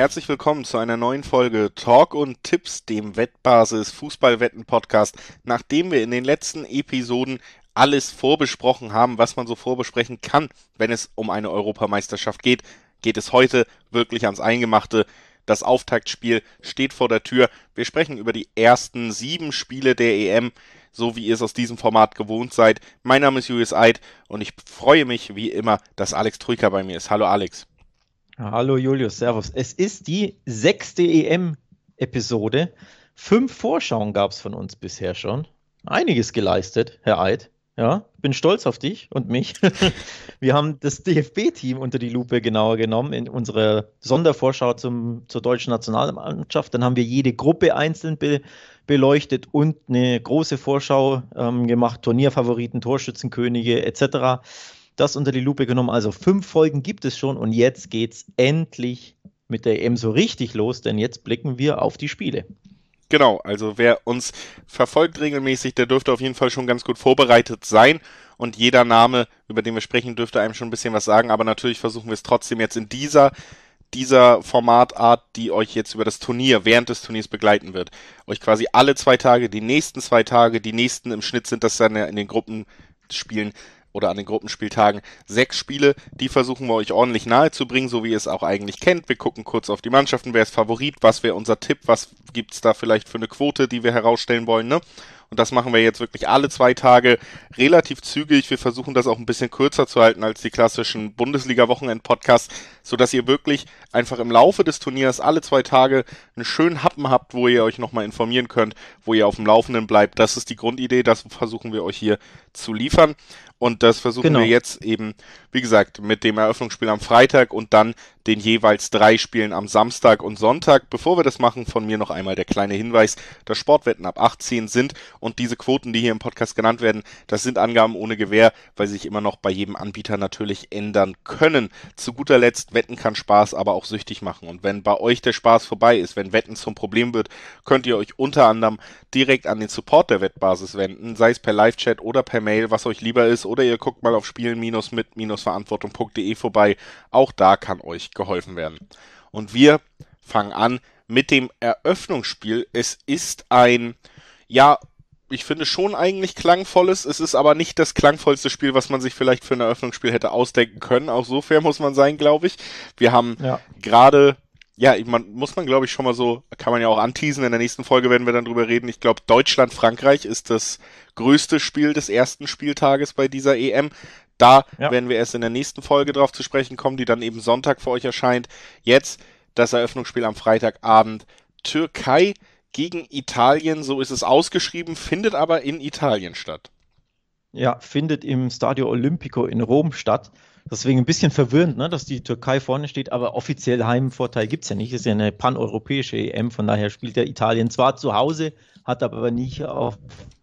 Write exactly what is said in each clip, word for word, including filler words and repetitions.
Herzlich willkommen zu einer neuen Folge Talk und Tipps, dem Wettbasis Fußballwetten-Podcast. Nachdem wir in den letzten Episoden alles vorbesprochen haben, was man so vorbesprechen kann, wenn es um eine Europameisterschaft geht, geht es heute wirklich ans Eingemachte. Das Auftaktspiel steht vor der Tür. Wir sprechen über die ersten sieben Spiele der E M, so wie ihr es aus diesem Format gewohnt seid. Mein Name ist Julius Eid und ich freue mich wie immer, dass Alex Troika bei mir ist. Hallo Alex. Hallo Julius, servus. Es ist die sechste E M-Episode. Fünf Vorschauen gab es von uns bisher schon. Einiges geleistet, Herr Eid. Ja, bin stolz auf dich und mich. Wir haben das D F B-Team unter die Lupe genauer genommen in unserer Sondervorschau zum, zur deutschen Nationalmannschaft. Dann haben wir jede Gruppe einzeln be, beleuchtet und eine große Vorschau ähm, gemacht, Turnierfavoriten, Torschützenkönige et cetera. Das unter die Lupe genommen. Also fünf Folgen gibt es schon und jetzt geht's endlich mit der E M so richtig los, denn jetzt blicken wir auf die Spiele. Genau, also wer uns verfolgt regelmäßig, der dürfte auf jeden Fall schon ganz gut vorbereitet sein und jeder Name, über den wir sprechen, dürfte einem schon ein bisschen was sagen, aber natürlich versuchen wir es trotzdem jetzt in dieser dieser Formatart, die euch jetzt über das Turnier, während des Turniers begleiten wird, euch quasi alle zwei Tage, die nächsten zwei Tage, die nächsten im Schnitt sind das dann in den Gruppenspielen oder an den Gruppenspieltagen sechs Spiele, die versuchen wir euch ordentlich nahe zu bringen, so wie ihr es auch eigentlich kennt. Wir gucken kurz auf die Mannschaften, wer ist Favorit, was wäre unser Tipp, was gibt's da vielleicht für eine Quote, die wir herausstellen wollen, ne? Und das machen wir jetzt wirklich alle zwei Tage relativ zügig. Wir versuchen das auch ein bisschen kürzer zu halten als die klassischen Bundesliga-Wochenend-Podcasts, sodass ihr wirklich einfach im Laufe des Turniers alle zwei Tage einen schönen Happen habt, wo ihr euch nochmal informieren könnt, wo ihr auf dem Laufenden bleibt. Das ist die Grundidee, das versuchen wir euch hier zu liefern. Und das versuchen genau. wir jetzt eben, wie gesagt, mit dem Eröffnungsspiel am Freitag und dann den jeweils drei Spielen am Samstag und Sonntag. Bevor wir das machen, von mir noch einmal der kleine Hinweis, dass Sportwetten ab achtzehn sind und diese Quoten, die hier im Podcast genannt werden, das sind Angaben ohne Gewähr, weil sie sich immer noch bei jedem Anbieter natürlich ändern können. Zu guter Letzt, Wetten kann Spaß, aber auch süchtig machen. Und wenn bei euch der Spaß vorbei ist, wenn Wetten zum Problem wird, könnt ihr euch unter anderem direkt an den Support der Wettbasis wenden, sei es per Live-Chat oder per Mail, was euch lieber ist, oder ihr guckt mal auf spielen-mit-verantwortung punkt de vorbei. Auch da kann euch geholfen werden. Und wir fangen an mit dem Eröffnungsspiel. Es ist ein, ja, ich finde schon eigentlich klangvolles, es ist aber nicht das klangvollste Spiel, was man sich vielleicht für ein Eröffnungsspiel hätte ausdenken können. Auch so fair muss man sein, glaube ich. Wir haben ja. gerade, ja, man, muss man glaube ich schon mal so, kann man ja auch anteasen, in der nächsten Folge werden wir dann drüber reden. Ich glaube, Deutschland-Frankreich ist das größte Spiel des ersten Spieltages bei dieser E M. Da ja. werden wir erst in der nächsten Folge drauf zu sprechen kommen, die dann eben Sonntag für euch erscheint. Jetzt das Eröffnungsspiel am Freitagabend. Türkei gegen Italien, so ist es ausgeschrieben, findet aber in Italien statt. Ja, findet im Stadio Olimpico in Rom statt. Deswegen ein bisschen verwirrend, ne, dass die Türkei vorne steht, aber offiziell Heimvorteil gibt es ja nicht. Es ist ja eine paneuropäische E M, von daher spielt ja Italien zwar zu Hause, hat aber nicht auf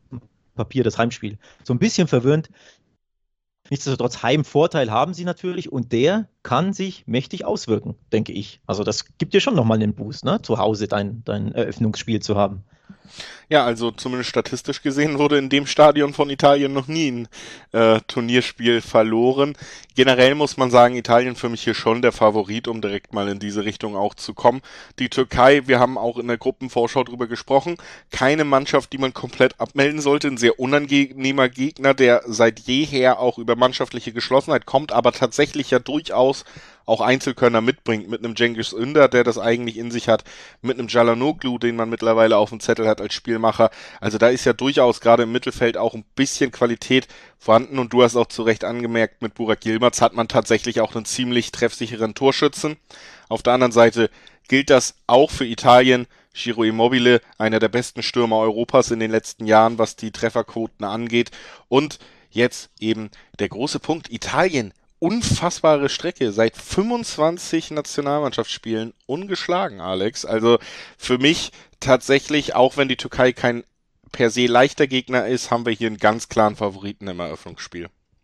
Papier das Heimspiel. So ein bisschen verwirrend. Nichtsdestotrotz, Heimvorteil haben sie natürlich und der kann sich mächtig auswirken, denke ich. Also das gibt dir schon nochmal einen Boost, ne? Zu Hause dein, dein Eröffnungsspiel zu haben. Ja, also zumindest statistisch gesehen wurde in dem Stadion von Italien noch nie ein äh, Turnierspiel verloren. Generell muss man sagen, Italien für mich hier schon der Favorit, um direkt mal in diese Richtung auch zu kommen. Die Türkei, wir haben auch in der Gruppenvorschau drüber gesprochen, keine Mannschaft, die man komplett abmelden sollte, ein sehr unangenehmer Gegner, der seit jeher auch über mannschaftliche Geschlossenheit kommt, aber tatsächlich ja durchaus auch Einzelkönner mitbringt, mit einem Cengiz Ünder, der das eigentlich in sich hat, mit einem Çalhanoğlu, den man mittlerweile auf dem Zettel hat als Spielmacher. Also da ist ja durchaus gerade im Mittelfeld auch ein bisschen Qualität vorhanden und du hast auch zu Recht angemerkt, mit Burak Yilmaz hat man tatsächlich auch einen ziemlich treffsicheren Torschützen. Auf der anderen Seite gilt das auch für Italien. Ciro Immobile, einer der besten Stürmer Europas in den letzten Jahren, was die Trefferquoten angeht. Und jetzt eben der große Punkt, Italien. Unfassbare Strecke, seit fünfundzwanzig Nationalmannschaftsspielen ungeschlagen, Alex. Also für mich tatsächlich, auch wenn die Türkei kein per se leichter Gegner ist, haben wir hier einen ganz klaren Favoriten im Eröffnungsspiel.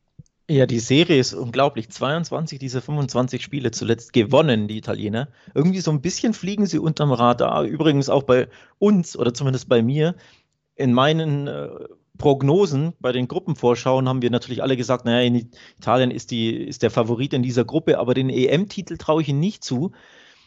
Ja, die Serie ist unglaublich. zweiundzwanzig dieser fünfundzwanzig Spiele zuletzt gewonnen, die Italiener. Irgendwie so ein bisschen fliegen sie unterm Radar. Übrigens auch bei uns, oder zumindest bei mir, in meinen äh, Prognosen bei den Gruppenvorschauen haben wir natürlich alle gesagt, naja, in Italien ist, die, ist der Favorit in dieser Gruppe, aber den E M-Titel traue ich ihnen nicht zu.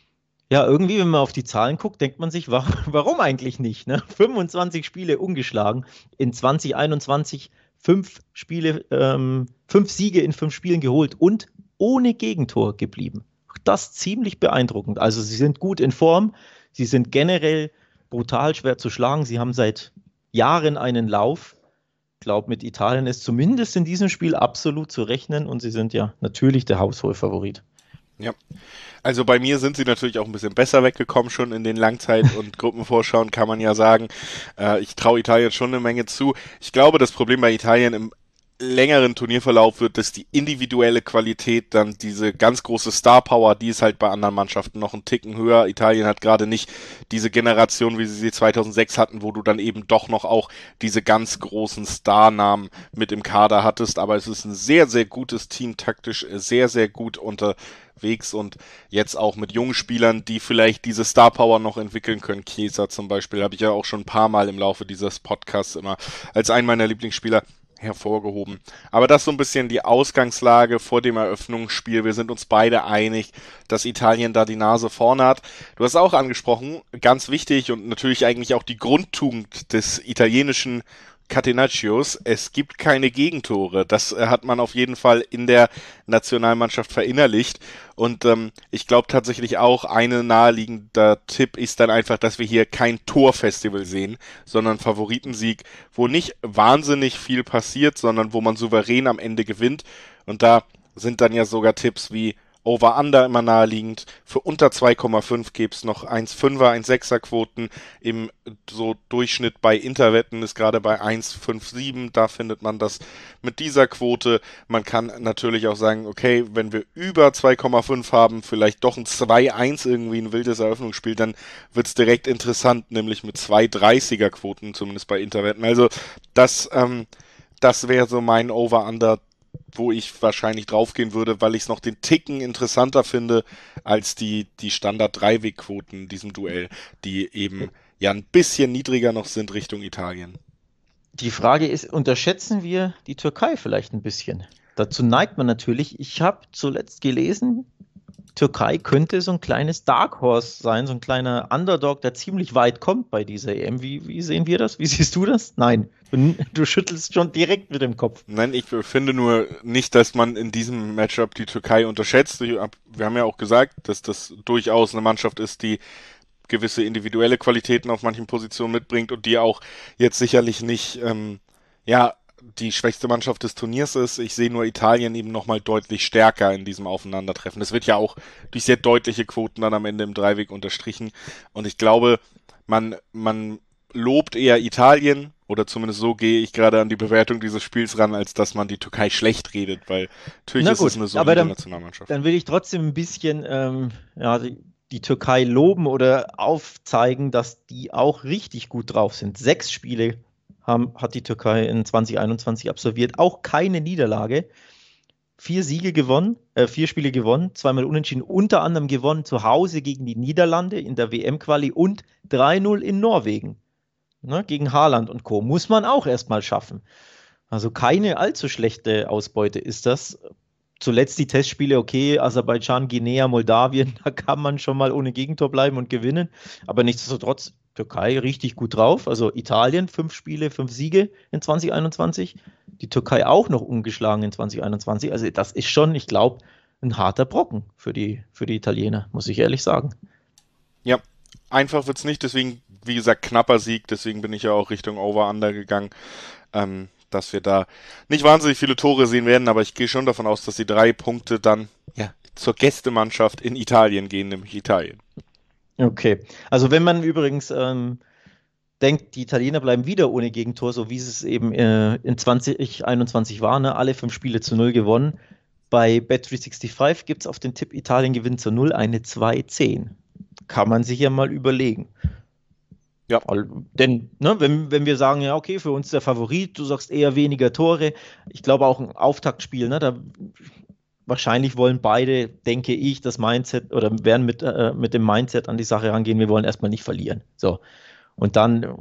Ja, irgendwie, wenn man auf die Zahlen guckt, denkt man sich, warum, warum eigentlich nicht? Ne? fünfundzwanzig Spiele ungeschlagen, in zwanzig einundzwanzig fünf Spiele, ähm, fünf Siege in fünf Spielen geholt und ohne Gegentor geblieben. Das ziemlich beeindruckend. Also sie sind gut in Form, sie sind generell brutal schwer zu schlagen. Sie haben seit Jahren einen Lauf. Ich glaube, mit Italien ist zumindest in diesem Spiel absolut zu rechnen und sie sind ja natürlich der Hausholfavorit. Ja. Also bei mir sind sie natürlich auch ein bisschen besser weggekommen schon in den Langzeit- und Gruppenvorschauen, kann man ja sagen. Äh, ich traue Italien schon eine Menge zu. Ich glaube, das Problem bei Italien im längeren Turnierverlauf wird, dass die individuelle Qualität, dann diese ganz große Star Power, die ist halt bei anderen Mannschaften noch einen Ticken höher. Italien hat gerade nicht diese Generation, wie sie sie zweitausendsechs hatten, wo du dann eben doch noch auch diese ganz großen Starnamen mit im Kader hattest. Aber es ist ein sehr, sehr gutes Team, taktisch sehr, sehr gut unterwegs und jetzt auch mit jungen Spielern, die vielleicht diese Star Power noch entwickeln können. Chiesa zum Beispiel habe ich ja auch schon ein paar Mal im Laufe dieses Podcasts immer als einen meiner Lieblingsspieler hervorgehoben. Aber das ist so ein bisschen die Ausgangslage vor dem Eröffnungsspiel. Wir sind uns beide einig, dass Italien da die Nase vorne hat. Du hast auch angesprochen, ganz wichtig und natürlich eigentlich auch die Grundtugend des italienischen Catenaccios. Es gibt keine Gegentore. Das äh, hat man auf jeden Fall in der Nationalmannschaft verinnerlicht. Und ähm, ich glaube tatsächlich auch, ein naheliegender Tipp ist dann einfach, dass wir hier kein Torfestival sehen, sondern Favoritensieg, wo nicht wahnsinnig viel passiert, sondern wo man souverän am Ende gewinnt. Und da sind dann ja sogar Tipps wie Over-Under immer naheliegend. Für unter zwei Komma fünf gäbe es noch eins Komma fünfer, eins Komma sechser Quoten. Im so Durchschnitt bei Interwetten ist gerade bei eins Komma siebenundfünfzig. Da findet man das mit dieser Quote. Man kann natürlich auch sagen, okay, wenn wir über zwei Komma fünf haben, vielleicht doch ein zwei eins irgendwie ein wildes Eröffnungsspiel, dann wird es direkt interessant, nämlich mit zwei dreißiger Quoten, zumindest bei Interwetten. Also das, ähm, das wäre so mein Over-Under, wo ich wahrscheinlich draufgehen würde, weil ich es noch den Ticken interessanter finde als die, die Standard-Dreiweg-Quoten in diesem Duell, die eben ja ein bisschen niedriger noch sind Richtung Italien. Die Frage ist, unterschätzen wir die Türkei vielleicht ein bisschen? Dazu neigt man natürlich. Ich habe zuletzt gelesen, Türkei könnte so ein kleines Dark Horse sein, so ein kleiner Underdog, der ziemlich weit kommt bei dieser E M. Wie, wie sehen wir das? Wie siehst du das? Nein, du, du schüttelst schon direkt mit dem Kopf. Nein, ich finde nur nicht, dass man in diesem Matchup die Türkei unterschätzt. Wir haben ja auch gesagt, dass das durchaus eine Mannschaft ist, die gewisse individuelle Qualitäten auf manchen Positionen mitbringt und die auch jetzt sicherlich nicht, ähm, ja, die schwächste Mannschaft des Turniers ist. Ich sehe nur Italien eben nochmal deutlich stärker in diesem Aufeinandertreffen. Das wird ja auch durch sehr deutliche Quoten dann am Ende im Dreiweg unterstrichen. Und ich glaube, man, man lobt eher Italien, oder zumindest so gehe ich gerade an die Bewertung dieses Spiels ran, als dass man die Türkei schlecht redet, weil natürlich Na ist gut, es eine aber solide dann, Nationalmannschaft. dann will ich trotzdem ein bisschen ähm, ja, die, die Türkei loben oder aufzeigen, dass die auch richtig gut drauf sind. Sechs Spiele haben, hat die Türkei in zwanzig einundzwanzig absolviert, auch keine Niederlage. Vier Siege gewonnen, äh, vier Spiele gewonnen, zweimal unentschieden, unter anderem gewonnen zu Hause gegen die Niederlande in der W M-Quali und drei null in Norwegen. Ne, gegen Haaland und Co. Muss man auch erstmal schaffen. Also keine allzu schlechte Ausbeute ist das. Zuletzt die Testspiele, okay, Aserbaidschan, Guinea, Moldawien, da kann man schon mal ohne Gegentor bleiben und gewinnen. Aber nichtsdestotrotz, Türkei richtig gut drauf. Also Italien, fünf Spiele, fünf Siege in zwanzig einundzwanzig. Die Türkei auch noch ungeschlagen in zwanzig einundzwanzig. Also das ist schon, ich glaube, ein harter Brocken für die, für die Italiener, muss ich ehrlich sagen. Ja, einfach wird's nicht, deswegen, wie gesagt, knapper Sieg, deswegen bin ich ja auch Richtung Over-Under gegangen, ähm, dass wir da nicht wahnsinnig viele Tore sehen werden, aber ich gehe schon davon aus, dass die drei Punkte dann ja zur Gästemannschaft in Italien gehen, nämlich Italien. Okay, also wenn man übrigens ähm, denkt, die Italiener bleiben wieder ohne Gegentor, so wie es eben äh, in zwanzig einundzwanzig war, ne? Alle fünf Spiele zu null gewonnen. Bei Bet dreihundertfünfundsechzig gibt es auf den Tipp Italien gewinnt zu null eine zwei zehn. Kann man sich ja mal überlegen. Ja. Denn, ne, wenn, wenn wir sagen, ja, okay, für uns der Favorit, du sagst eher weniger Tore, ich glaube auch ein Auftaktspiel, ne, da wahrscheinlich wollen beide, denke ich, das Mindset oder werden mit, äh, mit dem Mindset an die Sache rangehen, wir wollen erstmal nicht verlieren. So. Und dann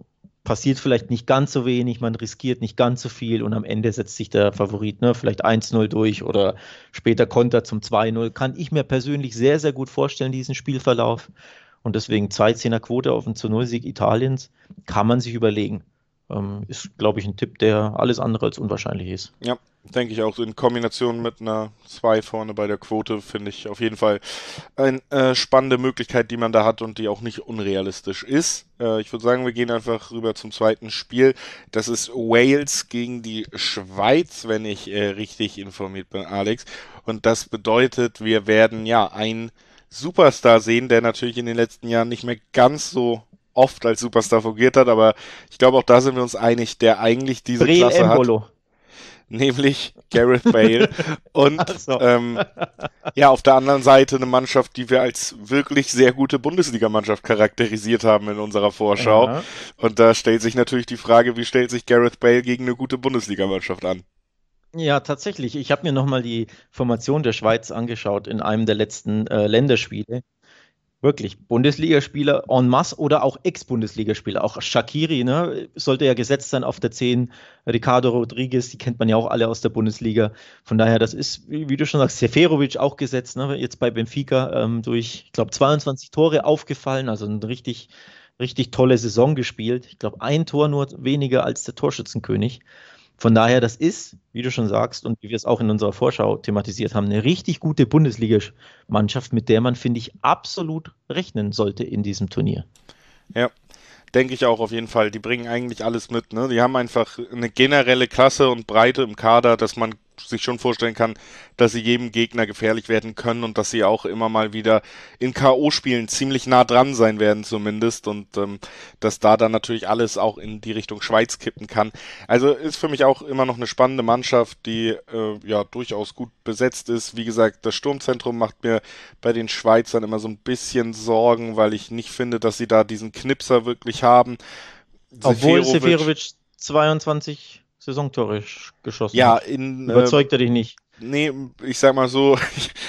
passiert vielleicht nicht ganz so wenig, man riskiert nicht ganz so viel und am Ende setzt sich der Favorit, ne, vielleicht eins null durch oder später Konter zum zwei null. Kann ich mir persönlich sehr, sehr gut vorstellen, diesen Spielverlauf. Und deswegen zwei Zehner Quote auf den zu null Sieg Italiens kann man sich überlegen. Ähm, ist, glaube ich, ein Tipp, der alles andere als unwahrscheinlich ist. Ja, denke ich auch. In Kombination mit einer zwei vorne bei der Quote finde ich auf jeden Fall eine äh, spannende Möglichkeit, die man da hat und die auch nicht unrealistisch ist. Äh, ich würde sagen, wir gehen einfach rüber zum zweiten Spiel. Das ist Wales gegen die Schweiz, wenn ich äh, richtig informiert bin, Alex. Und das bedeutet, wir werden ja einen Superstar sehen, der natürlich in den letzten Jahren nicht mehr ganz so oft als Superstar fungiert hat, aber ich glaube, auch da sind wir uns einig, der eigentlich diese Breel Klasse Embolo. hat, nämlich Gareth Bale. Und So. ähm, ja, auf der anderen Seite eine Mannschaft, die wir als wirklich sehr gute Bundesligamannschaft charakterisiert haben in unserer Vorschau. Ja. Und da stellt sich natürlich die Frage, wie stellt sich Gareth Bale gegen eine gute Bundesligamannschaft an? Ja, tatsächlich. Ich habe mir nochmal die Formation der Schweiz angeschaut in einem der letzten äh, Länderspiele. Wirklich, Bundesligaspieler en masse oder auch Ex-Bundesligaspieler. Auch Shaqiri, ne, sollte ja gesetzt sein auf der zehn. Ricardo Rodriguez, die kennt man ja auch alle aus der Bundesliga. Von daher, das ist, wie, wie du schon sagst, Seferovic auch gesetzt, ne, jetzt bei Benfica ähm, durch, ich glaube, zweiundzwanzig Tore aufgefallen. Also eine richtig, richtig tolle Saison gespielt. Ich glaube, ein Tor nur weniger als der Torschützenkönig. Von daher, das ist, wie du schon sagst und wie wir es auch in unserer Vorschau thematisiert haben, eine richtig gute Bundesliga-Mannschaft, mit der man, finde ich, absolut rechnen sollte in diesem Turnier. Ja, denke ich auch auf jeden Fall. Die bringen eigentlich alles mit, ne? Die haben einfach eine generelle Klasse und Breite im Kader, dass man sich schon vorstellen kann, dass sie jedem Gegner gefährlich werden können und dass sie auch immer mal wieder in K O-Spielen ziemlich nah dran sein werden zumindest und ähm, dass da dann natürlich alles auch in die Richtung Schweiz kippen kann. Also ist für mich auch immer noch eine spannende Mannschaft, die äh, ja durchaus gut besetzt ist. Wie gesagt, das Sturmzentrum macht mir bei den Schweizern immer so ein bisschen Sorgen, weil ich nicht finde, dass sie da diesen Knipser wirklich haben. Obwohl Seferovic zweiundzwanzig Saisontore geschossen ja, hat. in, Überzeugt er dich nicht? Nee, ich sag mal so,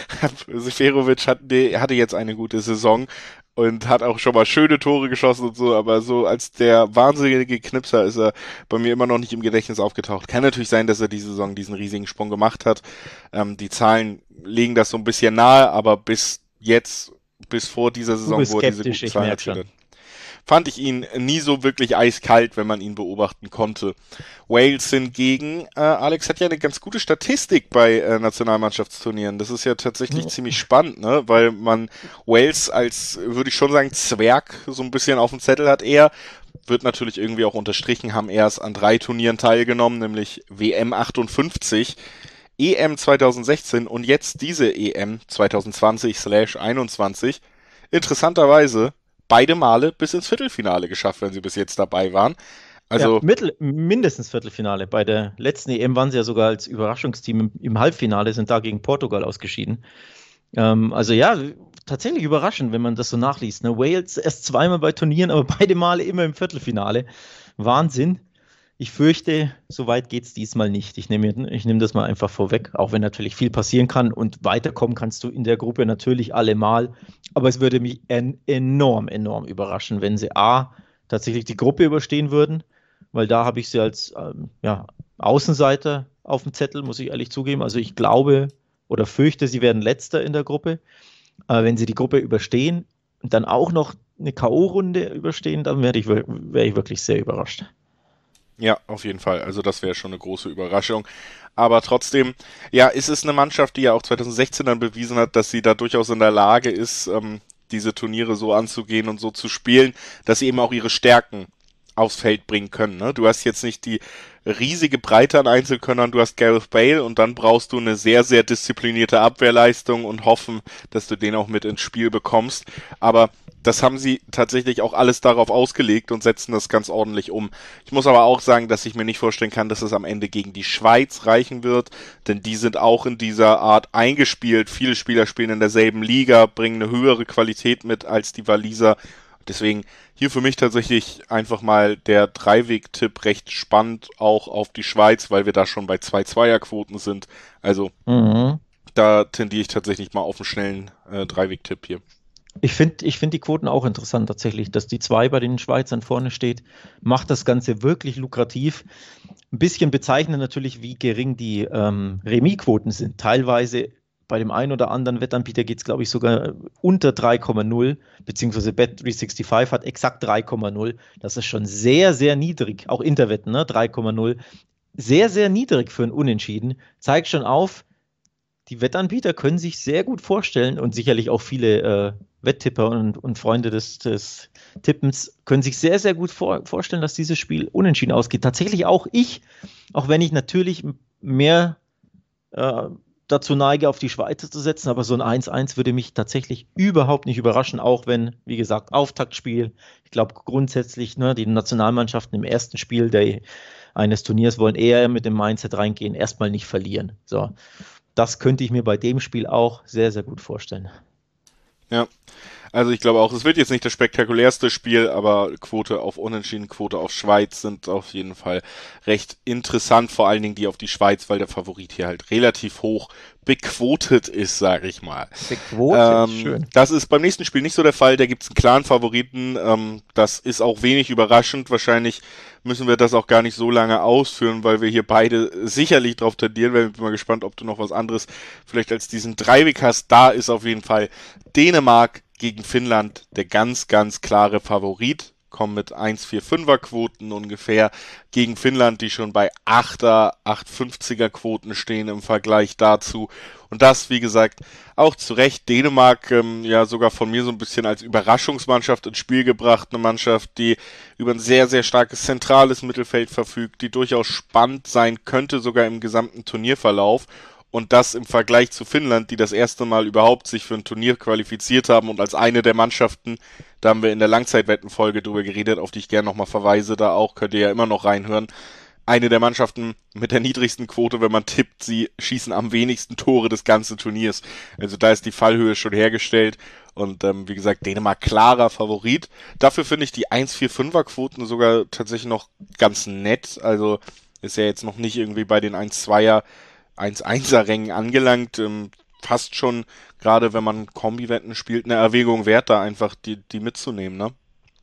Seferovic hat, hatte jetzt eine gute Saison und hat auch schon mal schöne Tore geschossen und so, aber so als der wahnsinnige Knipser ist er bei mir immer noch nicht im Gedächtnis aufgetaucht. Kann natürlich sein, dass er diese Saison diesen riesigen Sprung gemacht hat. Ähm, die Zahlen legen das so ein bisschen nahe, aber bis jetzt, bis vor dieser Saison, wo er diese guten Zahlen erzielt, fand ich ihn nie so wirklich eiskalt, wenn man ihn beobachten konnte. Wales hingegen, äh, Alex hat ja eine ganz gute Statistik bei äh, Nationalmannschaftsturnieren. Das ist ja tatsächlich ja. ziemlich spannend, ne? Weil man Wales als, würde ich schon sagen, Zwerg so ein bisschen auf dem Zettel hat. Er wird natürlich irgendwie auch unterstrichen, haben erst an drei Turnieren teilgenommen, nämlich W M achtundfünfzig, E M zweitausendsechzehn und jetzt diese E M zweitausendzwanzig einundzwanzig. Interessanterweise beide Male bis ins Viertelfinale geschafft, wenn sie bis jetzt dabei waren. Also ja, mittel, mindestens Viertelfinale. Bei der letzten E M waren sie ja sogar als Überraschungsteam im, im Halbfinale, sind da gegen Portugal ausgeschieden. Ähm, also ja, tatsächlich überraschend, wenn man das so nachliest. Ne? Wales erst zweimal bei Turnieren, aber beide Male immer im Viertelfinale. Wahnsinn. Ich fürchte, so weit geht es diesmal nicht. Ich nehme ich nehm das mal einfach vorweg, auch wenn natürlich viel passieren kann und weiterkommen kannst du in der Gruppe natürlich allemal. Aber es würde mich en enorm, enorm überraschen, wenn sie A, tatsächlich die Gruppe überstehen würden, weil da habe ich sie als ähm, ja, Außenseiter auf dem Zettel, muss ich ehrlich zugeben. Also ich glaube oder fürchte, sie werden Letzter in der Gruppe. Äh, wenn sie die Gruppe überstehen und dann auch noch eine K O-Runde überstehen, dann wäre ich, wär ich wirklich sehr überrascht. Ja, auf jeden Fall. Also das wäre schon eine große Überraschung. Aber trotzdem, ja, ist es eine Mannschaft, die ja auch zweitausendsechzehn dann bewiesen hat, dass sie da durchaus in der Lage ist, ähm, diese Turniere so anzugehen und so zu spielen, dass sie eben auch ihre Stärken aufs Feld bringen können. Ne? Du hast jetzt nicht die riesige Breite an Einzelkönnern, du hast Gareth Bale und dann brauchst du eine sehr, sehr disziplinierte Abwehrleistung und hoffen, dass du den auch mit ins Spiel bekommst. Aber das haben sie tatsächlich auch alles darauf ausgelegt und setzen das ganz ordentlich um. Ich muss aber auch sagen, dass ich mir nicht vorstellen kann, dass es am Ende gegen die Schweiz reichen wird, denn die sind auch in dieser Art eingespielt. Viele Spieler spielen in derselben Liga, bringen eine höhere Qualität mit als die Waliser. Deswegen hier für mich tatsächlich einfach mal der Dreiweg-Tipp recht spannend, auch auf die Schweiz, weil wir da schon bei zwei Zweierquoten sind. Also mhm. da tendiere ich tatsächlich mal auf einen schnellen äh, Dreiweg-Tipp hier. Ich finde ich find die Quoten auch interessant tatsächlich, dass die zwei bei den Schweizern vorne steht, macht das Ganze wirklich lukrativ. Ein bisschen bezeichnend natürlich, wie gering die ähm, Remis-Quoten sind. Teilweise bei dem einen oder anderen Wettanbieter geht es, glaube ich, sogar unter drei Komma null, beziehungsweise Bet dreihundertfünfundsechzig hat exakt drei Komma null. Das ist schon sehr, sehr niedrig, auch Interwetten, ne? drei Komma null. Sehr, sehr niedrig für ein Unentschieden. Zeigt schon auf, die Wettanbieter können sich sehr gut vorstellen und sicherlich auch viele äh, Wetttipper und, und Freunde des, des Tippens können sich sehr, sehr gut vor, vorstellen, dass dieses Spiel unentschieden ausgeht. Tatsächlich auch ich, auch wenn ich natürlich mehr äh, dazu neige, auf die Schweizer zu setzen, aber so ein eins eins würde mich tatsächlich überhaupt nicht überraschen, auch wenn, wie gesagt, Auftaktspiel. Ich glaube grundsätzlich, ne, die Nationalmannschaften im ersten Spiel der, eines Turniers wollen eher mit dem Mindset reingehen, erstmal nicht verlieren. So. Das könnte ich mir bei dem Spiel auch sehr, sehr gut vorstellen. Ja, also ich glaube auch, es wird jetzt nicht das spektakulärste Spiel, aber Quote auf Unentschieden, Quote auf Schweiz sind auf jeden Fall recht interessant, vor allen Dingen die auf die Schweiz, weil der Favorit hier halt relativ hoch bequotet ist, sage ich mal. Bequotet, ähm, schön. Das ist beim nächsten Spiel nicht so der Fall, da gibt es einen klaren Favoriten, ähm, das ist auch wenig überraschend, wahrscheinlich müssen wir das auch gar nicht so lange ausführen, weil wir hier beide sicherlich drauf tendieren, weil ich bin mal gespannt, ob du noch was anderes vielleicht als diesen Dreiweg hast. Da ist auf jeden Fall Dänemark gegen Finnland der ganz, ganz klare Favorit. Kommen mit eins Komma fünfundvierzig Quoten ungefähr gegen Finnland, die schon bei achter, acht Komma fünfziger Quoten stehen im Vergleich dazu. Und das, wie gesagt, auch zu Recht. Dänemark, ähm, ja sogar von mir so ein bisschen als Überraschungsmannschaft ins Spiel gebracht. Eine Mannschaft, die über ein sehr, sehr starkes zentrales Mittelfeld verfügt, die durchaus spannend sein könnte, sogar im gesamten Turnierverlauf. Und das im Vergleich zu Finnland, die das erste Mal überhaupt sich für ein Turnier qualifiziert haben und als eine der Mannschaften, da haben wir in der Langzeitwettenfolge drüber geredet, auf die ich gerne nochmal verweise, da auch, könnt ihr ja immer noch reinhören. Eine der Mannschaften mit der niedrigsten Quote, wenn man tippt, sie schießen am wenigsten Tore des ganzen Turniers. Also da ist die Fallhöhe schon hergestellt. Und ähm, wie gesagt, Dänemark klarer Favorit. Dafür finde ich die eins Komma fünfundvierziger Quoten sogar tatsächlich noch ganz nett. Also ist ja jetzt noch nicht irgendwie bei den eins Komma zweier eins Komma einser Rängen angelangt. Ähm, fast schon, gerade wenn man Kombi-Wetten spielt, eine Erwägung wert, da einfach die, die mitzunehmen, ne?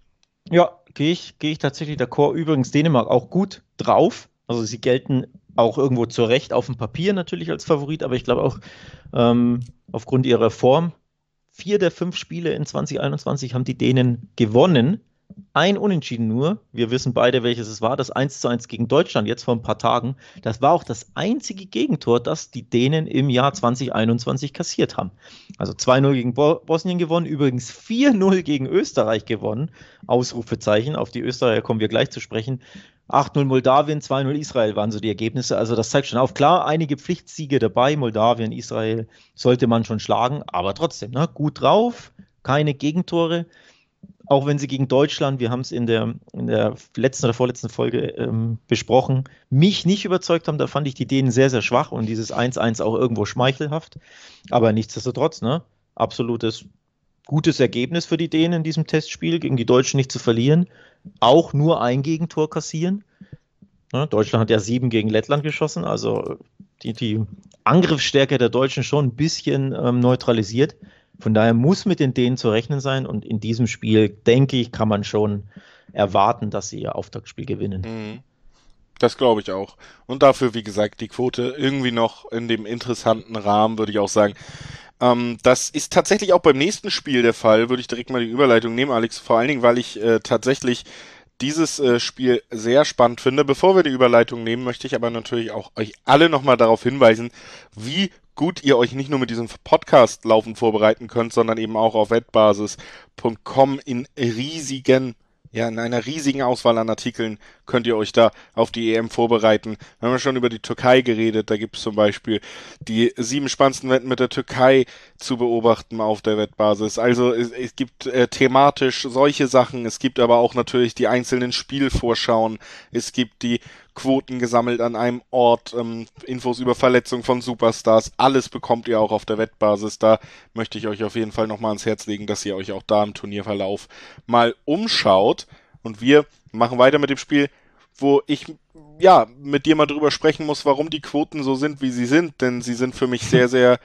Ja, gehe ich, gehe ich tatsächlich d'accord. Übrigens Dänemark auch gut drauf. Also sie gelten auch irgendwo zu Recht auf dem Papier natürlich als Favorit, aber ich glaube auch ähm, aufgrund ihrer Form. Vier der fünf Spiele in zwanzig einundzwanzig haben die Dänen gewonnen. Ein Unentschieden nur. Wir wissen beide, welches es war. Das eins zu eins gegen Deutschland, jetzt vor ein paar Tagen. Das war auch das einzige Gegentor, das die Dänen im Jahr zwanzig einundzwanzig kassiert haben. Also zwei null gegen Bo- Bosnien gewonnen, übrigens vier null gegen Österreich gewonnen. Ausrufezeichen, auf die Österreicher kommen wir gleich zu sprechen. acht null Moldawien, zwei null Israel waren so die Ergebnisse. Also das zeigt schon auf. Klar, einige Pflichtsiege dabei. Moldawien, Israel sollte man schon schlagen, aber trotzdem, ne, gut drauf, keine Gegentore. Auch wenn sie gegen Deutschland, wir haben es in der, in der letzten oder vorletzten Folge ähm, besprochen, mich nicht überzeugt haben, da fand ich die Dänen sehr, sehr schwach und dieses eins eins auch irgendwo schmeichelhaft. Aber nichtsdestotrotz, ne, absolutes gutes Ergebnis für die Dänen in diesem Testspiel, gegen die Deutschen nicht zu verlieren. Auch nur ein Gegentor kassieren. Ne, Deutschland hat ja sieben gegen Lettland geschossen, also die, die Angriffsstärke der Deutschen schon ein bisschen ähm, neutralisiert. Von daher muss mit den Dänen zu rechnen sein und in diesem Spiel, denke ich, kann man schon erwarten, dass sie ihr Auftaktspiel gewinnen. Mhm. Das glaube ich auch. Und dafür, wie gesagt, die Quote irgendwie noch in dem interessanten Rahmen, würde ich auch sagen. Ähm, das ist tatsächlich auch beim nächsten Spiel der Fall, würde ich direkt mal die Überleitung nehmen, Alex. Vor allen Dingen, weil ich äh, tatsächlich dieses äh, Spiel sehr spannend finde. Bevor wir die Überleitung nehmen, möchte ich aber natürlich auch euch alle nochmal darauf hinweisen, wie gut ihr euch nicht nur mit diesem Podcast laufend vorbereiten könnt, sondern eben auch auf wettbasis punkt com in riesigen, ja, in einer riesigen Auswahl an Artikeln könnt ihr euch da auf die E M vorbereiten. Wir haben ja schon über die Türkei geredet, da gibt es zum Beispiel die sieben spannendsten Wetten mit der Türkei zu beobachten auf der Wettbasis. Also es, es gibt äh, thematisch solche Sachen, es gibt aber auch natürlich die einzelnen Spielvorschauen, es gibt die Quoten gesammelt an einem Ort, ähm, Infos über Verletzungen von Superstars, alles bekommt ihr auch auf der Wettbasis. Da möchte ich euch auf jeden Fall nochmal ans Herz legen, dass ihr euch auch da im Turnierverlauf mal umschaut. Und wir machen weiter mit dem Spiel, wo ich ja mit dir mal drüber sprechen muss, warum die Quoten so sind, wie sie sind, denn sie sind für mich sehr, sehr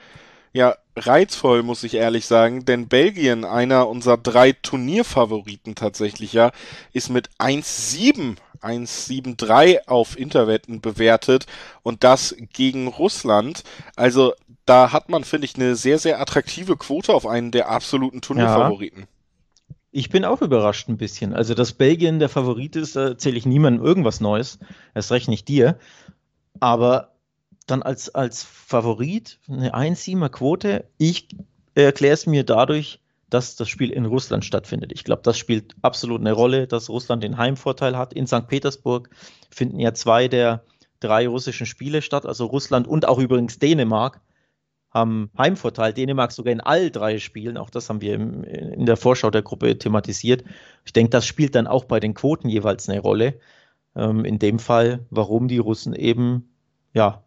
Ja, reizvoll, muss ich ehrlich sagen, denn Belgien, einer unserer drei Turnierfavoriten tatsächlich, ja, ist mit eins sieben, eins sieben drei auf Interwetten bewertet und das gegen Russland. Also da hat man, finde ich, eine sehr, sehr attraktive Quote auf einen der absoluten Ja, Turnierfavoriten. ich bin auch überrascht ein bisschen. Also, dass Belgien der Favorit ist, da erzähle ich niemandem irgendwas Neues. Erst recht nicht dir. Aber dann als, als Favorit eine eins Komma sieben Quote. Ich erkläre es mir dadurch, dass das Spiel in Russland stattfindet. Ich glaube, das spielt absolut eine Rolle, dass Russland den Heimvorteil hat. In Sankt Petersburg finden ja zwei der drei russischen Spiele statt, also Russland und auch übrigens Dänemark haben Heimvorteil. Dänemark sogar in all drei Spielen. Auch das haben wir im, in der Vorschau der Gruppe thematisiert. Ich denke, das spielt dann auch bei den Quoten jeweils eine Rolle. Ähm, in dem Fall, warum die Russen eben, ja,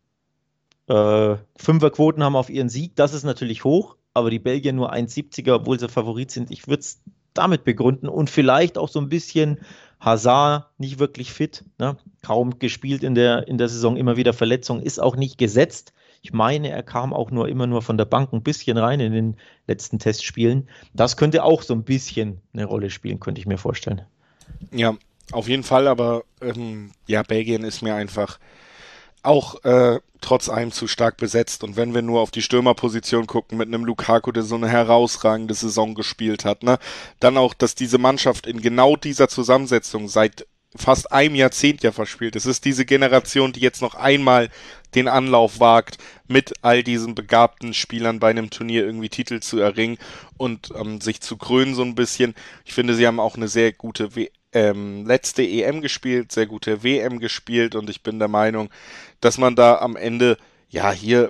äh, Fünferquoten haben auf ihren Sieg. Das ist natürlich hoch, aber die Belgier nur eins Komma siebziger, obwohl sie Favorit sind. Ich würde es damit begründen und vielleicht auch so ein bisschen Hazard nicht wirklich fit, ne? Kaum gespielt in der, in der Saison, immer wieder Verletzung, ist auch nicht gesetzt. Ich meine, er kam auch nur immer nur von der Bank ein bisschen rein in den letzten Testspielen. Das könnte auch so ein bisschen eine Rolle spielen, könnte ich mir vorstellen. Ja, auf jeden Fall, aber ähm, ja, Belgien ist mir einfach auch äh, trotz allem zu stark besetzt. Und wenn wir nur auf die Stürmerposition gucken, mit einem Lukaku, der so eine herausragende Saison gespielt hat, ne, dann auch, dass diese Mannschaft in genau dieser Zusammensetzung seit fast einem Jahrzehnt ja verspielt. Es ist diese Generation, die jetzt noch einmal den Anlauf wagt, mit all diesen begabten Spielern bei einem Turnier irgendwie Titel zu erringen und ähm, sich zu krönen so ein bisschen. Ich finde, sie haben auch eine sehr gute w ähm, letzte E M gespielt, sehr gute W M gespielt und ich bin der Meinung, dass man da am Ende, ja, hier,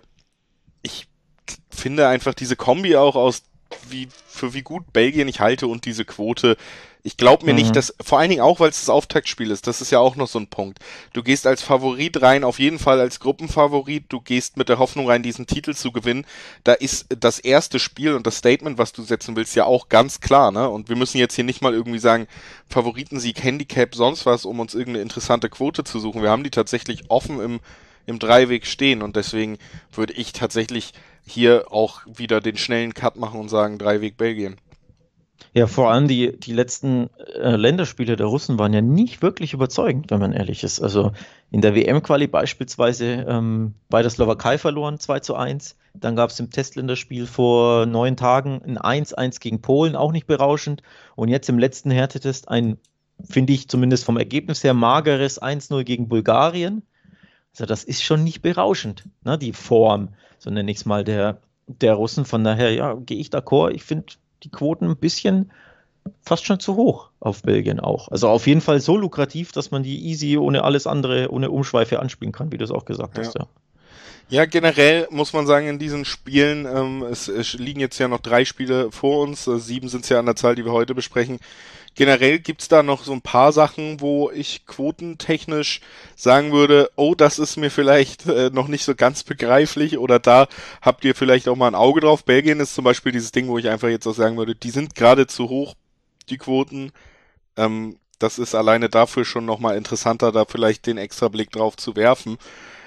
ich finde einfach diese Kombi auch aus, wie, für wie gut Belgien ich halte und diese Quote. Ich glaube mir nicht, Mhm. dass, vor allen Dingen auch, weil es das Auftaktspiel ist, das ist ja auch noch so ein Punkt. Du gehst als Favorit rein, auf jeden Fall als Gruppenfavorit, du gehst mit der Hoffnung rein, diesen Titel zu gewinnen. Da ist das erste Spiel und das Statement, was du setzen willst, ja auch ganz klar, ne? Und wir müssen jetzt hier nicht mal irgendwie sagen, Favoritensieg, Handicap, sonst was, um uns irgendeine interessante Quote zu suchen. Wir haben die tatsächlich offen im, im Dreiweg stehen und deswegen würde ich tatsächlich hier auch wieder den schnellen Cut machen und sagen, Dreiweg Belgien. Ja, vor allem die, die letzten äh, Länderspiele der Russen waren ja nicht wirklich überzeugend, wenn man ehrlich ist. Also in der W M-Quali beispielsweise ähm, bei der Slowakei verloren, zwei zu eins. Dann gab es im Testländerspiel vor neun Tagen ein eins eins gegen Polen, auch nicht berauschend. Und jetzt im letzten Härtetest ein, finde ich zumindest vom Ergebnis her, mageres eins null gegen Bulgarien. Also das ist schon nicht berauschend, ne, die Form, so nenne ich es mal, der, der Russen. Von daher, ja, gehe ich d'accord. Ich finde die Quoten ein bisschen fast schon zu hoch auf Belgien auch. Also auf jeden Fall so lukrativ, dass man die easy ohne alles andere, ohne Umschweife anspielen kann, wie du es auch gesagt Ja. hast, ja. Ja, generell muss man sagen, in diesen Spielen, ähm, es, es liegen jetzt ja noch drei Spiele vor uns, äh, sieben sind es ja an der Zahl, die wir heute besprechen. Generell gibt's da noch so ein paar Sachen, wo ich quotentechnisch sagen würde, oh, das ist mir vielleicht äh, noch nicht so ganz begreiflich oder da habt ihr vielleicht auch mal ein Auge drauf. Belgien ist zum Beispiel dieses Ding, wo ich einfach jetzt auch sagen würde, die sind gerade zu hoch, die Quoten. Ähm, das ist alleine dafür schon nochmal interessanter, da vielleicht den extra Blick drauf zu werfen.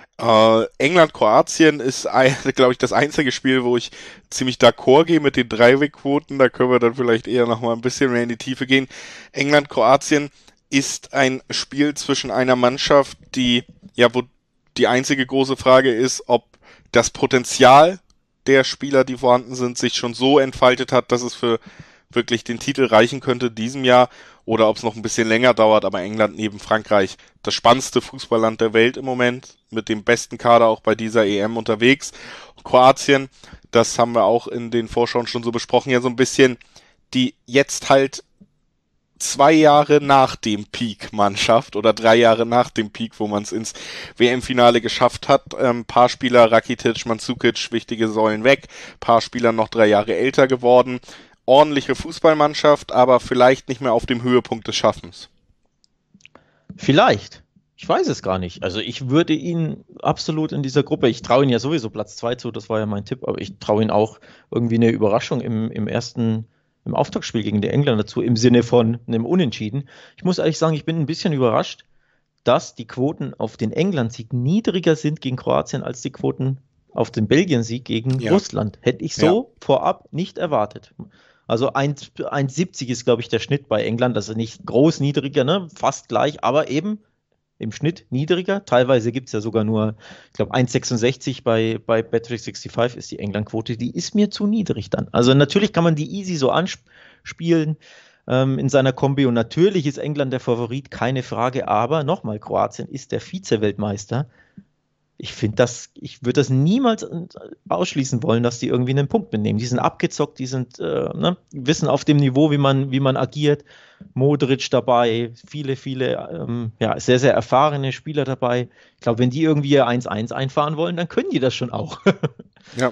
Äh, England-Kroatien ist, glaube ich, das einzige Spiel, wo ich ziemlich d'accord gehe mit den Dreiwegquoten. Da können wir dann vielleicht eher noch mal ein bisschen mehr in die Tiefe gehen. England-Kroatien ist ein Spiel zwischen einer Mannschaft, die, ja, wo die einzige große Frage ist, ob das Potenzial der Spieler, die vorhanden sind, sich schon so entfaltet hat, dass es für wirklich den Titel reichen könnte diesem Jahr oder ob es noch ein bisschen länger dauert, aber England neben Frankreich das spannendste Fußballland der Welt im Moment, mit dem besten Kader auch bei dieser E M unterwegs. Kroatien, das haben wir auch in den Vorschauen schon so besprochen, ja so ein bisschen die jetzt halt zwei Jahre nach dem Peak-Mannschaft oder drei Jahre nach dem Peak, wo man es ins W M-Finale geschafft hat. Ein ähm, paar Spieler, Rakitic, Mandzukic, wichtige Säulen weg, paar Spieler noch drei Jahre älter geworden. Ordentliche Fußballmannschaft, aber vielleicht nicht mehr auf dem Höhepunkt des Schaffens. Vielleicht. Ich weiß es gar nicht. Also ich würde ihn absolut in dieser Gruppe, ich traue ihn ja sowieso Platz zwei zu, das war ja mein Tipp, aber ich traue ihn auch irgendwie eine Überraschung im, im ersten, im Auftaktspiel gegen die Engländer zu, im Sinne von einem Unentschieden. Ich muss ehrlich sagen, ich bin ein bisschen überrascht, dass die Quoten auf den England-Sieg niedriger sind gegen Kroatien als die Quoten auf den Belgien-Sieg gegen Ja. Russland. Hätte ich so vorab nicht erwartet. Also eins Komma siebzig ist, glaube ich, der Schnitt bei England. Also nicht groß niedriger, ne? Fast gleich, aber eben im Schnitt niedriger. Teilweise gibt es ja sogar nur, ich glaube, eins Komma sechsundsechzig bei, bei Bet drei sechsundsechzig ist die England-Quote. Die ist mir zu niedrig dann. Also natürlich kann man die easy so anspielen ähm, in seiner Kombi. Und natürlich ist England der Favorit, keine Frage. Aber nochmal, Kroatien ist der Vize-Weltmeister. Ich finde das, ich würde das niemals ausschließen wollen, dass die irgendwie einen Punkt mitnehmen. Die sind abgezockt, die sind, äh, ne, wissen auf dem Niveau, wie man, wie man agiert. Modric dabei, viele, viele, ähm, ja, sehr, sehr erfahrene Spieler dabei. Ich glaube, wenn die irgendwie eins eins einfahren wollen, dann können die das schon auch. Ja.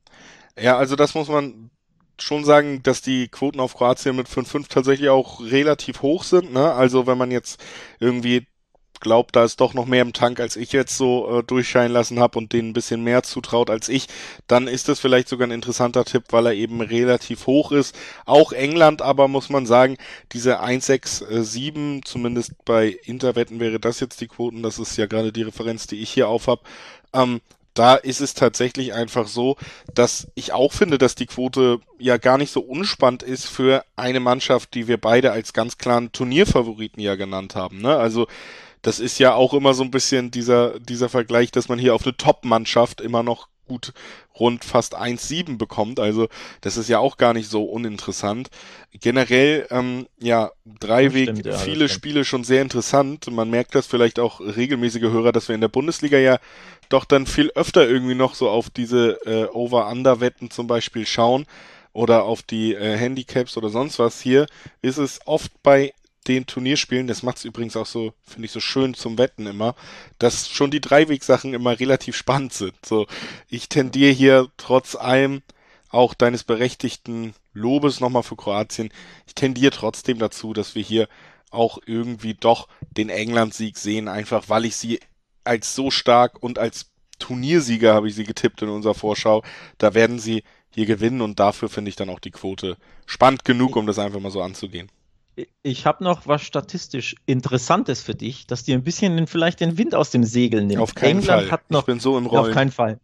Ja, also das muss man schon sagen, dass die Quoten auf Kroatien mit fünf fünf tatsächlich auch relativ hoch sind, ne? Also wenn man jetzt irgendwie glaubt, da ist doch noch mehr im Tank, als ich jetzt so äh, durchscheinen lassen habe und denen ein bisschen mehr zutraut als ich, dann ist das vielleicht sogar ein interessanter Tipp, weil er eben relativ hoch ist. Auch England aber, muss man sagen, diese eins Komma sechs sieben, zumindest bei Interwetten wäre das jetzt die Quoten, das ist ja gerade die Referenz, die ich hier aufhab, ähm, da ist es tatsächlich einfach so, dass ich auch finde, dass die Quote ja gar nicht so unspannend ist für eine Mannschaft, die wir beide als ganz klaren Turnierfavoriten ja genannt haben, ne? Also das ist ja auch immer so ein bisschen dieser, dieser Vergleich, dass man hier auf eine Top-Mannschaft immer noch gut rund fast eins Komma sieben bekommt. Also das ist ja auch gar nicht so uninteressant. Generell, ähm, ja, Dreiweg, Stimmt, ja, viele das stimmt. Spiele schon sehr interessant. Man merkt das vielleicht auch regelmäßige Hörer, dass wir in der Bundesliga ja doch dann viel öfter irgendwie noch so auf diese äh, Over-Under-Wetten zum Beispiel schauen oder auf die äh, Handicaps oder sonst was. Hier ist es oft bei den Turnierspielen, das macht es übrigens auch so, finde ich, so schön zum Wetten immer, dass schon die Dreiweg-Sachen immer relativ spannend sind. So, ich tendiere hier trotz allem auch deines berechtigten Lobes nochmal für Kroatien, ich tendiere trotzdem dazu, dass wir hier auch irgendwie doch den England-Sieg sehen, einfach weil ich sie als so stark und als Turniersieger habe ich sie getippt in unserer Vorschau, da werden sie hier gewinnen und dafür finde ich dann auch die Quote spannend genug, um das einfach mal so anzugehen. Ich habe noch was statistisch Interessantes für dich, das dir ein bisschen den, vielleicht den Wind aus dem Segel nimmt. Auf keinen England Fall. hat noch, Ich bin so im auf Rollen. keinen Fall.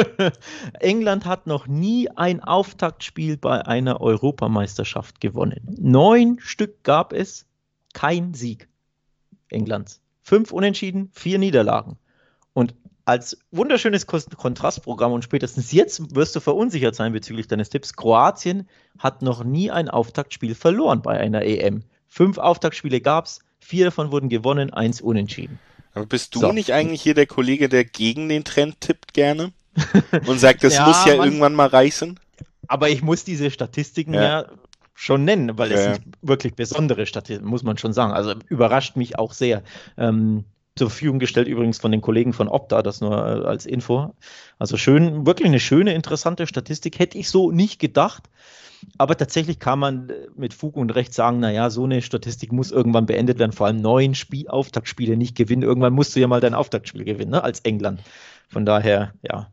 England hat noch nie ein Auftaktspiel bei einer Europameisterschaft gewonnen. Neun Stück gab es, kein Sieg Englands. Fünf Unentschieden, vier Niederlagen. Und als wunderschönes Kontrastprogramm und spätestens jetzt wirst du verunsichert sein bezüglich deines Tipps. Kroatien hat noch nie ein Auftaktspiel verloren bei einer E M. Fünf Auftaktspiele gab es, vier davon wurden gewonnen, eins unentschieden. Aber bist du So. nicht eigentlich hier der Kollege, der gegen den Trend tippt gerne? Und sagt, das Ja, muss ja Mann. irgendwann mal reißen? Aber ich muss diese Statistiken Ja. ja, schon nennen, weil es Ja, sind wirklich besondere Statistiken, muss man schon sagen. Also überrascht mich auch sehr. Ähm, zur Verfügung gestellt übrigens von den Kollegen von Opta, das nur äh, als Info. Also schön, wirklich eine schöne, interessante Statistik. Hätte ich so nicht gedacht. Aber tatsächlich kann man mit Fug und Recht sagen, naja, so eine Statistik muss irgendwann beendet werden, vor allem neun Spiel Auftaktspiele nicht gewinnen. Irgendwann musst du ja mal dein Auftaktspiel gewinnen, ne, als England. Von daher, ja,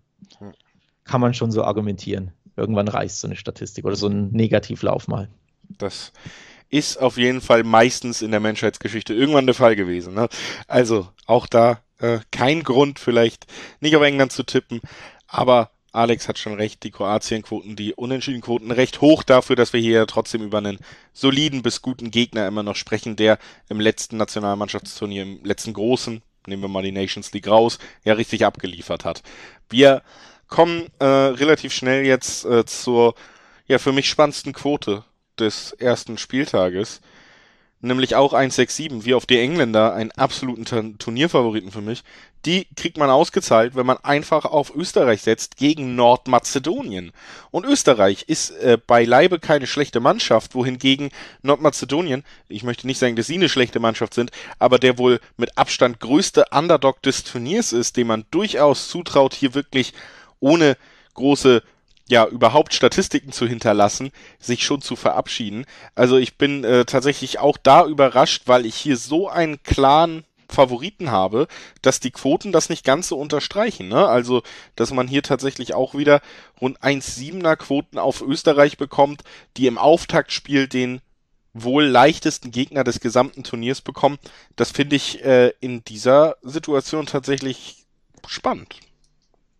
kann man schon so argumentieren. Irgendwann reißt so eine Statistik oder so ein Negativlauf mal. Das ist auf jeden Fall meistens in der Menschheitsgeschichte irgendwann der Fall gewesen. Ne? Also auch da äh, kein Grund vielleicht nicht auf England zu tippen, aber Alex hat schon recht, die Kroatien-Quoten, die Unentschieden-Quoten recht hoch dafür, dass wir hier trotzdem über einen soliden bis guten Gegner immer noch sprechen, der im letzten Nationalmannschaftsturnier, im letzten großen, nehmen wir mal die Nations League raus, ja richtig abgeliefert hat. Wir kommen äh, relativ schnell jetzt äh, zur ja für mich spannendsten Quote des ersten Spieltages, nämlich auch eins Komma sechs sieben, wie auf die Engländer, einen absoluten Tur- Turnierfavoriten für mich. Die kriegt man ausgezahlt, wenn man einfach auf Österreich setzt gegen Nordmazedonien. Und Österreich ist äh, beileibe keine schlechte Mannschaft, wohingegen Nordmazedonien, ich möchte nicht sagen, dass sie eine schlechte Mannschaft sind, aber der wohl mit Abstand größte Underdog des Turniers ist, dem man durchaus zutraut, hier wirklich ohne große ja, überhaupt Statistiken zu hinterlassen, sich schon zu verabschieden. Also ich bin äh, tatsächlich auch da überrascht, weil ich hier so einen klaren Favoriten habe, dass die Quoten das nicht ganz so unterstreichen. Ne? Also, dass man hier tatsächlich auch wieder rund eins Komma siebener Quoten auf Österreich bekommt, die im Auftaktspiel den wohl leichtesten Gegner des gesamten Turniers bekommen. Das finde ich äh, in dieser Situation tatsächlich spannend.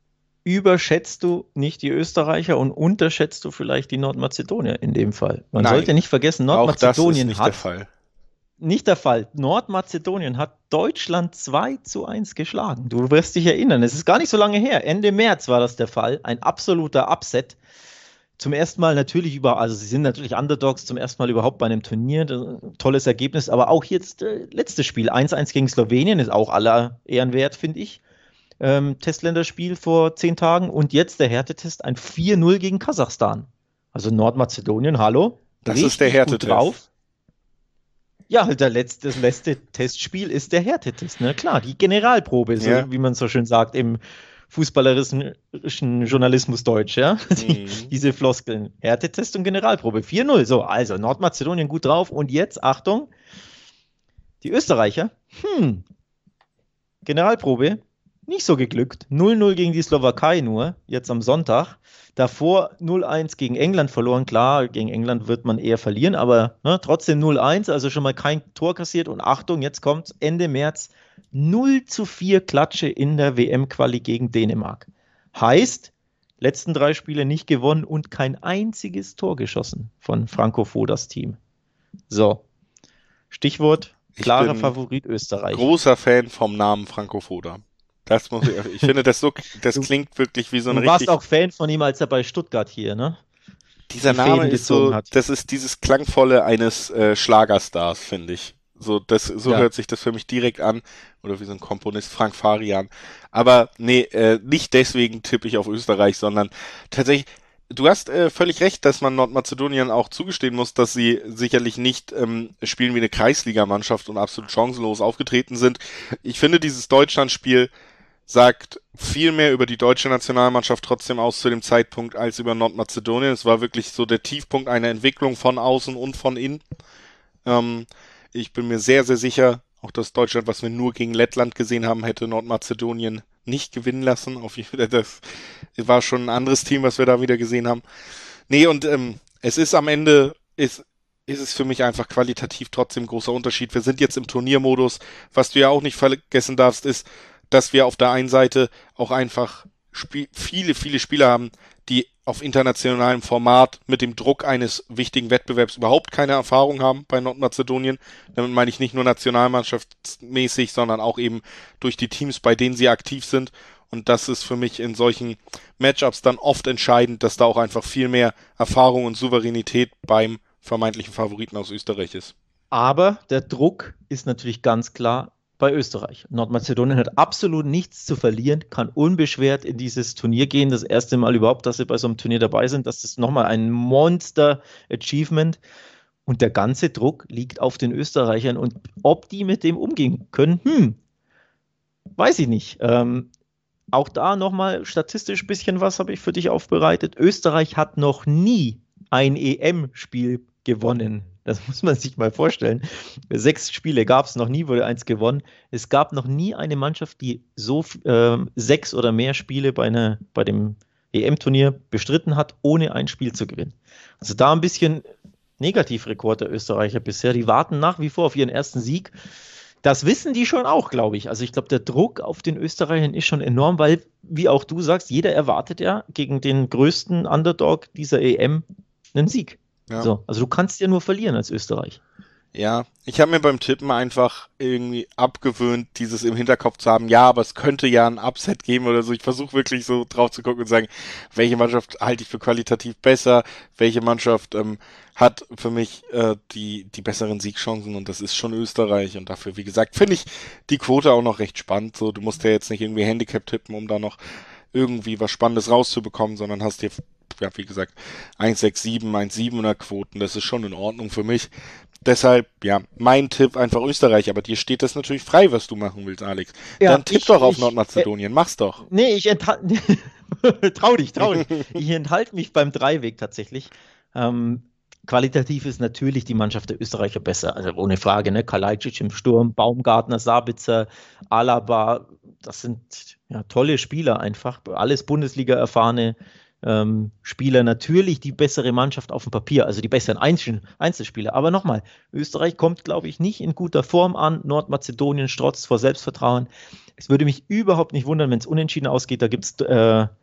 überschätzt du nicht die Österreicher und unterschätzt du vielleicht die Nordmazedonier in dem Fall. Man Nein, sollte nicht vergessen, auch das ist Nordmazedonien nicht hat der Fall. nicht der Fall. Nordmazedonien hat Deutschland zwei zu eins geschlagen. Du wirst dich erinnern, es ist gar nicht so lange her. Ende März war das der Fall. Ein absoluter Upset. Zum ersten Mal natürlich über, also sie sind natürlich Underdogs, zum ersten Mal überhaupt bei einem Turnier. Tolles Ergebnis, aber auch jetzt äh, letztes Spiel, eins eins gegen Slowenien, ist auch aller Ehren wert, finde ich. Ähm, Testländerspiel vor zehn Tagen und jetzt der Härtetest, ein vier null gegen Kasachstan. Also Nordmazedonien, hallo. Das ist der Härtetest. Drauf. Ja, halt der letzte, das letzte Testspiel ist der Härtetest, ne? Klar, die Generalprobe, so, ja. Wie man so schön sagt im fußballerischen Journalismus Deutsch, ja? Die, mhm. Diese Floskeln. Härtetest und Generalprobe. vier null. So, also Nordmazedonien gut drauf. Und jetzt, Achtung, die Österreicher. Hm. Generalprobe. Nicht so geglückt. null null gegen die Slowakei nur, jetzt am Sonntag. Davor null eins gegen England verloren. Klar, gegen England wird man eher verlieren, aber ne, trotzdem null eins, also schon mal kein Tor kassiert. Und Achtung, jetzt kommt Ende März null zu vier Klatsche in der W M-Quali gegen Dänemark. Heißt, letzten drei Spiele nicht gewonnen und kein einziges Tor geschossen von Franco Fodas Team. So, Stichwort, klarer Favorit Österreich. Großer Fan vom Namen Franco Foda. Das muss ich, ich finde, das so, das klingt wirklich wie so ein richtig... Du warst auch Fan von ihm, als er bei Stuttgart hier, ne? Dieser Die Name ist so, hat. Das ist dieses Klangvolle eines äh, Schlagerstars, finde ich. So, das, so ja. hört sich das für mich direkt an. Oder wie so ein Komponist, Frank Farian. Aber nee, äh, nicht deswegen tippe ich auf Österreich, sondern tatsächlich, du hast äh, völlig recht, dass man Nordmazedonien auch zugestehen muss, dass sie sicherlich nicht ähm, spielen wie eine Kreisligamannschaft und absolut chancenlos aufgetreten sind. Ich finde, dieses Deutschlandspiel sagt viel mehr über die deutsche Nationalmannschaft trotzdem aus zu dem Zeitpunkt als über Nordmazedonien. Es war wirklich so der Tiefpunkt einer Entwicklung von außen und von innen. Ähm, ich bin mir sehr, sehr sicher, auch dass Deutschland, was wir nur gegen Lettland gesehen haben, hätte Nordmazedonien nicht gewinnen lassen. Auf jeden Fall, das war schon ein anderes Team, was wir da wieder gesehen haben. Nee, und ähm, es ist am Ende, ist, ist es für mich einfach qualitativ trotzdem ein großer Unterschied. Wir sind jetzt im Turniermodus. Was du ja auch nicht vergessen darfst, ist, dass wir auf der einen Seite auch einfach Spiel, viele, viele Spieler haben, die auf internationalem Format mit dem Druck eines wichtigen Wettbewerbs überhaupt keine Erfahrung haben bei Nordmazedonien. Damit meine ich nicht nur nationalmannschaftsmäßig, sondern auch eben durch die Teams, bei denen sie aktiv sind. Und das ist für mich in solchen Matchups dann oft entscheidend, dass da auch einfach viel mehr Erfahrung und Souveränität beim vermeintlichen Favoriten aus Österreich ist. Aber der Druck ist natürlich ganz klar bei Österreich. Nordmazedonien hat absolut nichts zu verlieren, kann unbeschwert in dieses Turnier gehen. Das erste Mal überhaupt, dass sie bei so einem Turnier dabei sind. Das ist nochmal ein Monster-Achievement. Und der ganze Druck liegt auf den Österreichern. Und ob die mit dem umgehen können, hm, weiß ich nicht. Ähm, auch da nochmal statistisch ein bisschen was habe ich für dich aufbereitet. Österreich hat noch nie ein E M-Spiel gewonnen. Das muss man sich mal vorstellen. Sechs Spiele gab es noch nie, wurde eins gewonnen. Es gab noch nie eine Mannschaft, die so äh, sechs oder mehr Spiele bei, einer, bei dem E M-Turnier bestritten hat, ohne ein Spiel zu gewinnen. Also da ein bisschen Negativrekord der Österreicher bisher. Die warten nach wie vor auf ihren ersten Sieg. Das wissen die schon auch, glaube ich. Also ich glaube, der Druck auf den Österreichern ist schon enorm, weil, wie auch du sagst, jeder erwartet ja gegen den größten Underdog dieser E M einen Sieg. Ja. So, also du kannst ja nur verlieren als Österreich. Ja, ich habe mir beim Tippen einfach irgendwie abgewöhnt, dieses im Hinterkopf zu haben, ja, aber es könnte ja ein Upset geben oder so. Ich versuche wirklich so drauf zu gucken und sagen, welche Mannschaft halte ich für qualitativ besser, welche Mannschaft ähm, hat für mich äh, die die besseren Siegchancen, und das ist schon Österreich. Und dafür, wie gesagt, finde ich die Quote auch noch recht spannend. So, du musst ja jetzt nicht irgendwie Handicap tippen, um da noch irgendwie was Spannendes rauszubekommen, sondern hast dir, ja, wie gesagt, eins Komma sechs sieben, eins Komma siebener Quoten, das ist schon in Ordnung für mich. Deshalb, ja, mein Tipp einfach Österreich, aber dir steht das natürlich frei, was du machen willst, Alex. Ja, dann tipp ich, doch auf ich, Nordmazedonien, äh, mach's doch. Nee, ich enthalte, trau dich, trau dich. Ich enthalte mich beim Dreiweg tatsächlich. Ähm, qualitativ ist natürlich die Mannschaft der Österreicher besser, also ohne Frage, ne? Kalajdzic im Sturm, Baumgartner, Sabitzer, Alaba, das sind ja tolle Spieler einfach, alles Bundesliga-erfahrene ähm, Spieler, natürlich die bessere Mannschaft auf dem Papier, also die besseren Einzel- Einzelspieler. Aber nochmal, Österreich kommt, glaube ich, nicht in guter Form an, Nordmazedonien strotzt vor Selbstvertrauen. Es würde mich überhaupt nicht wundern, wenn es unentschieden ausgeht, da gibt es äh,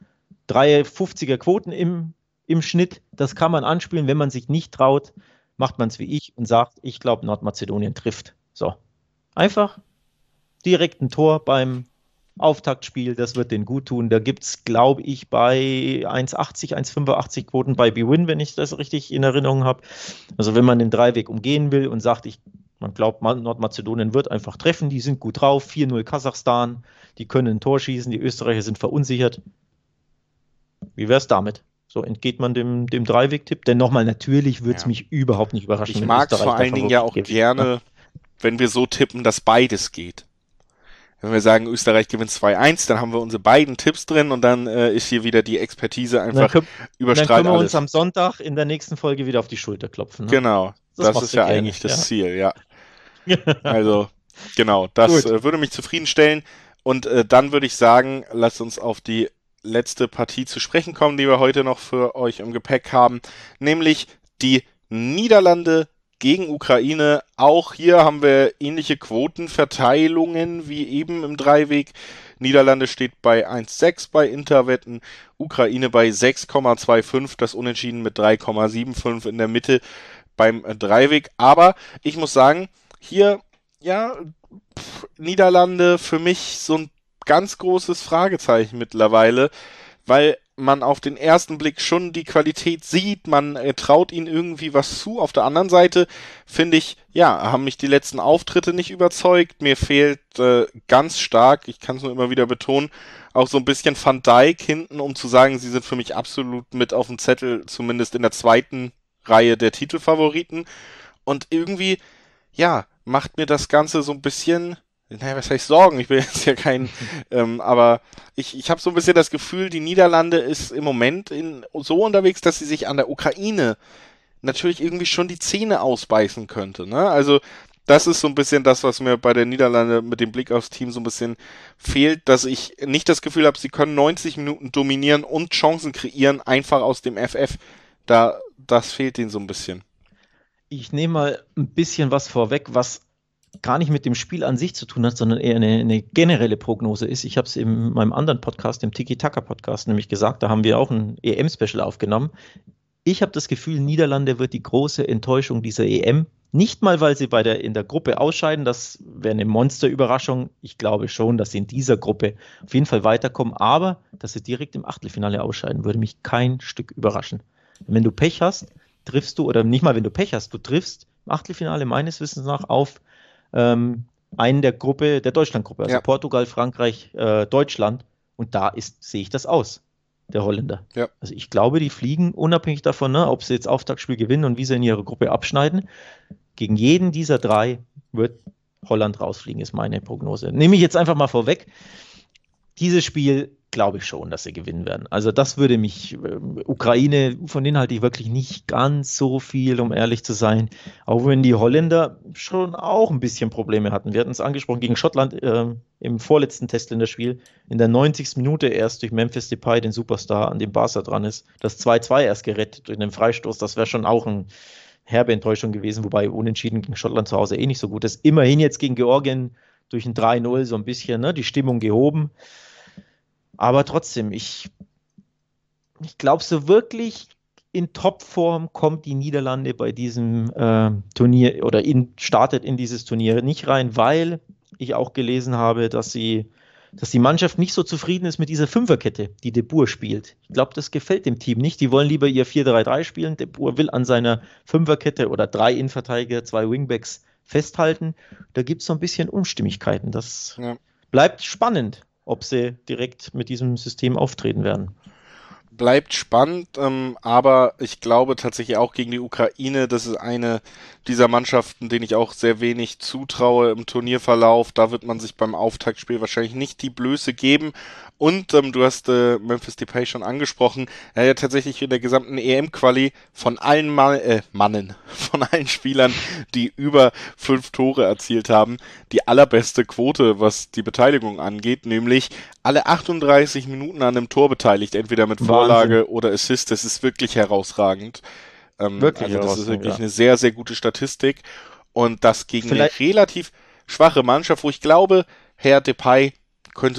drei fünfziger Quoten im, im Schnitt. Das kann man anspielen. Wenn man sich nicht traut, macht man es wie ich und sagt, ich glaube, Nordmazedonien trifft. So. Einfach direkt ein Tor beim Auftaktspiel, das wird denen gut tun. Da gibt es, glaube ich, bei eins achtzig, eins fünfundachtzig Quoten bei B-Win, wenn ich das richtig in Erinnerung habe. Also wenn man den Dreiweg umgehen will und sagt, ich, man glaubt, Nordmazedonien wird einfach treffen, die sind gut drauf, vier null Kasachstan, die können ein Tor schießen, die Österreicher sind verunsichert. Wie wäre es damit? So entgeht man dem, dem Dreiweg-Tipp? Denn nochmal, natürlich würde es ja. mich überhaupt nicht überraschen. Ich mag es vor allen Dingen ja auch gibt. gerne, wenn wir so tippen, dass beides geht. Wenn wir sagen, Österreich gewinnt zwei eins, dann haben wir unsere beiden Tipps drin und dann äh, ist hier wieder die Expertise einfach dann können, überstrahlt Dann können wir alles. uns am Sonntag in der nächsten Folge wieder auf die Schulter klopfen. Ne? Genau, das, das ist ja gerne. eigentlich das ja. Ziel, ja. Also, genau, das äh, würde mich zufriedenstellen. Und äh, dann würde ich sagen, lasst uns auf die letzte Partie zu sprechen kommen, die wir heute noch für euch im Gepäck haben, nämlich die Niederlande gegen Ukraine. Auch hier haben wir ähnliche Quotenverteilungen wie eben im Dreiweg. Niederlande steht bei eins Komma sechs bei Interwetten, Ukraine bei sechs Komma fünfundzwanzig, das Unentschieden mit drei Komma fünfundsiebzig in der Mitte beim Dreiweg. Aber ich muss sagen, hier, ja, pff, Niederlande für mich so ein ganz großes Fragezeichen mittlerweile, weil man auf den ersten Blick schon die Qualität sieht, man äh, traut ihnen irgendwie was zu. Auf der anderen Seite, finde ich, ja, haben mich die letzten Auftritte nicht überzeugt. Mir fehlt äh, ganz stark, ich kann es nur immer wieder betonen, auch so ein bisschen Van Dijk hinten, um zu sagen, sie sind für mich absolut mit auf dem Zettel, zumindest in der zweiten Reihe der Titelfavoriten. Und irgendwie, ja, macht mir das Ganze so ein bisschen... Naja, was heißt Sorgen? Ich will jetzt ja kein, ähm, aber ich, ich habe so ein bisschen das Gefühl, die Niederlande ist im Moment in, so unterwegs, dass sie sich an der Ukraine natürlich irgendwie schon die Zähne ausbeißen könnte. Ne? Also das ist so ein bisschen das, was mir bei der Niederlande mit dem Blick aufs Team so ein bisschen fehlt, dass ich nicht das Gefühl habe, sie können neunzig Minuten dominieren und Chancen kreieren, einfach aus dem F F. Da, das fehlt ihnen so ein bisschen. Ich nehme mal ein bisschen was vorweg, was gar nicht mit dem Spiel an sich zu tun hat, sondern eher eine, eine generelle Prognose ist. Ich habe es in meinem anderen Podcast, dem Tiki-Taka-Podcast, nämlich gesagt, da haben wir auch ein E M-Special aufgenommen. Ich habe das Gefühl, Niederlande wird die große Enttäuschung dieser E M. Nicht mal, weil sie bei der, in der Gruppe ausscheiden, das wäre eine Monsterüberraschung. Ich glaube schon, dass sie in dieser Gruppe auf jeden Fall weiterkommen, aber dass sie direkt im Achtelfinale ausscheiden, würde mich kein Stück überraschen. Wenn du Pech hast, triffst du, oder nicht mal wenn du Pech hast, du triffst im Achtelfinale meines Wissens nach auf Ähm, einen der Gruppe, der Deutschlandgruppe, also ja. Portugal, Frankreich, äh, Deutschland, und da ist, sehe ich das aus, der Holländer. Ja. Also ich glaube, die fliegen unabhängig davon, ne, ob sie jetzt Auftaktspiel gewinnen und wie sie in ihrer Gruppe abschneiden. Gegen jeden dieser drei wird Holland rausfliegen, ist meine Prognose. Nehme ich jetzt einfach mal vorweg. Dieses Spiel glaube ich schon, dass sie gewinnen werden. Also das würde mich, äh, Ukraine, von denen halte ich wirklich nicht ganz so viel, um ehrlich zu sein. Auch wenn die Holländer schon auch ein bisschen Probleme hatten. Wir hatten es angesprochen gegen Schottland äh, im vorletzten Testländerspiel. In der neunzigsten Minute erst durch Memphis Depay, den Superstar, an dem Barca dran ist. Das zwei zwei erst gerettet durch einen Freistoß. Das wäre schon auch eine herbe Enttäuschung gewesen, wobei unentschieden gegen Schottland zu Hause eh nicht so gut ist. Immerhin jetzt gegen Georgien durch ein drei null so ein bisschen, ne, die Stimmung gehoben. Aber trotzdem, ich, ich glaube, so wirklich in Topform kommt die Niederlande bei diesem äh, Turnier oder in, startet in dieses Turnier nicht rein, weil ich auch gelesen habe, dass sie, dass die Mannschaft nicht so zufrieden ist mit dieser Fünferkette, die De Boer spielt. Ich glaube, das gefällt dem Team nicht. Die wollen lieber ihr vier drei drei spielen. De Boer will an seiner Fünferkette oder drei Innenverteidiger, zwei Wingbacks festhalten. Da gibt es so ein bisschen Unstimmigkeiten. Das ja. bleibt spannend, ob sie direkt mit diesem System auftreten werden. Bleibt spannend, ähm, aber ich glaube tatsächlich auch gegen die Ukraine, das ist eine dieser Mannschaften, denen ich auch sehr wenig zutraue im Turnierverlauf. Da wird man sich beim Auftaktspiel wahrscheinlich nicht die Blöße geben. Und ähm, du hast äh, Memphis Depay schon angesprochen, er hat ja tatsächlich in der gesamten E M-Quali von allen Mann, äh, Mannen, von allen Spielern, die über fünf Tore erzielt haben, die allerbeste Quote, was die Beteiligung angeht, nämlich alle achtunddreißig Minuten an einem Tor beteiligt, entweder mit Vorlage Wahnsinn. Oder Assist. Das ist wirklich herausragend. Ähm, wirklich also das ist wirklich ja. eine sehr, sehr gute Statistik. Und das gegen Vielleicht eine relativ schwache Mannschaft, wo ich glaube, Herr Depay könnte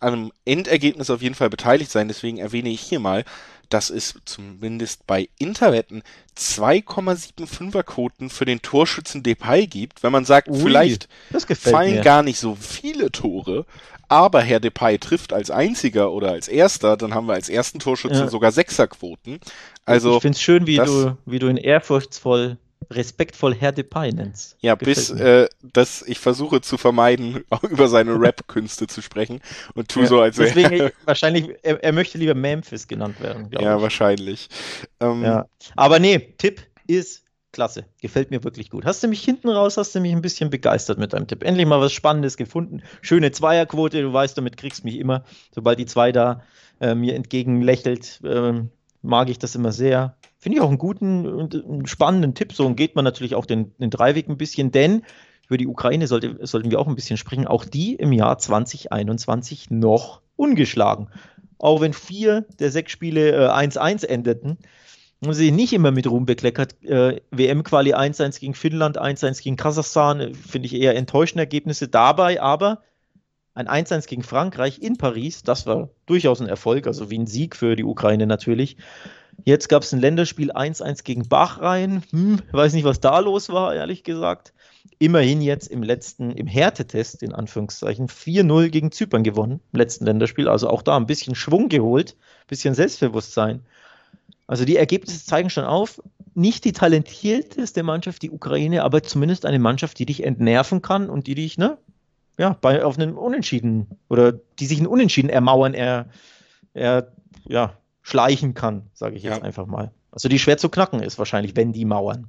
am Endergebnis auf jeden Fall beteiligt sein. Deswegen erwähne ich hier mal, dass es zumindest bei Interwetten zwei Komma fünfundsiebziger Quoten für den Torschützen Depay gibt. Wenn man sagt, Ui, vielleicht das gefällt fallen mir. gar nicht so viele Tore, aber Herr Depay trifft als einziger oder als erster, dann haben wir als ersten Torschütze Ja. sogar Sechserquoten. Also ich finde es schön, wie das- du, wie du ihn ehrfurchtsvoll, respektvoll Herr Depay nennst. ja, Gefällt bis mir. äh, dass ich versuche zu vermeiden, auch über seine Rap-Künste zu sprechen und tu Ja, so, als Deswegen, wäre wahrscheinlich, er, er möchte lieber Memphis genannt werden, glaube ja ich. wahrscheinlich. Ähm, Ja. Aber nee, Tipp ist klasse. Gefällt mir wirklich gut. Hast du mich hinten raus, hast du mich ein bisschen begeistert mit deinem Tipp. Endlich mal was Spannendes gefunden. Schöne Zweierquote, du weißt, damit kriegst du mich immer. Sobald die zwei da äh, mir entgegenlächelt, ähm, mag ich das immer sehr. Finde ich auch einen guten und einen spannenden Tipp. So und geht man natürlich auch den, den Dreiweg ein bisschen, denn über die Ukraine sollte, sollten wir auch ein bisschen sprechen. Auch die im Jahr zwanzig einundzwanzig noch ungeschlagen. Auch wenn vier der sechs Spiele äh, eins eins endeten, haben sie nicht immer mit Ruhm bekleckert. Äh, W M-Quali eins eins gegen Finnland, eins eins gegen Kasachstan, äh, finde ich eher enttäuschende Ergebnisse. Dabei aber ein eins eins gegen Frankreich in Paris, das war durchaus ein Erfolg, also wie ein Sieg für die Ukraine natürlich. Jetzt gab es ein Länderspiel eins eins gegen Bahrain. Hm, weiß nicht, was da los war, ehrlich gesagt. Immerhin jetzt im letzten, im Härtetest, in Anführungszeichen, vier null gegen Zypern gewonnen, im letzten Länderspiel. Also auch da ein bisschen Schwung geholt, ein bisschen Selbstbewusstsein. Also die Ergebnisse zeigen schon auf, nicht die talentierteste Mannschaft, die Ukraine, aber zumindest eine Mannschaft, die dich entnerven kann und die dich, ne, ja, bei, auf einen Unentschieden oder die sich einen Unentschieden ermauern, er, er, ja, schleichen kann, sage ich jetzt Ja. einfach mal. Also die schwer zu knacken ist wahrscheinlich, wenn die mauern.